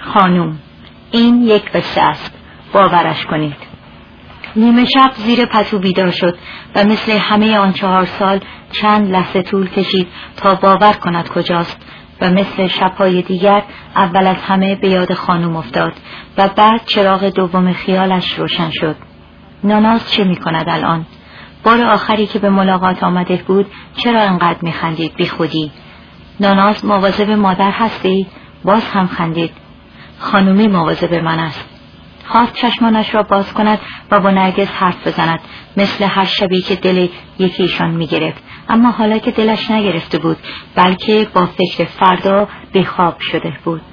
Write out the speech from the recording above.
خانوم، این یک قصه است، باورش کنید. نیمه شب زیر پتو بیدار شد و مثل همه آن 4 سال چند لحظه طول کشید تا باور کند کجاست و مثل شب‌های دیگر اول از همه به یاد خانوم افتاد و بعد چراغ دوم خیالش روشن شد. ناناز چه می کند الان؟ بار آخری که به ملاقات آمده بود چرا انقدر می خندید بی خودی؟ ناناز مواظب مادر هستی؟ باز هم خندید. خانومی مواظب من است. خواست چشمانش را باز کند و با نرگس حرف بزند مثل هر شبی که دل یکیشان می گرفت، اما حالا که دلش نگرفته بود بلکه با فکر فردا بیخواب شده بود.